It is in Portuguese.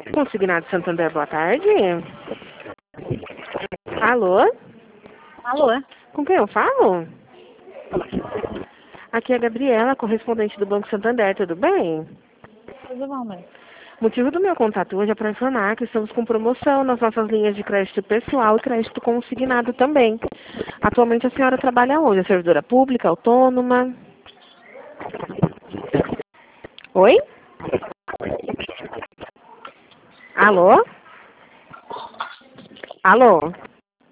Consignado Santander, boa tarde. Alô? Alô? Com quem eu falo? Aqui é a Gabriela, correspondente do Banco Santander, tudo bem? Tudo bom, mãe? O motivo do meu contato hoje é para informar que estamos com promoção nas nossas linhas de crédito pessoal e crédito consignado também. Atualmente a senhora trabalha onde? É servidora pública, autônoma? Oi? Alô? Alô?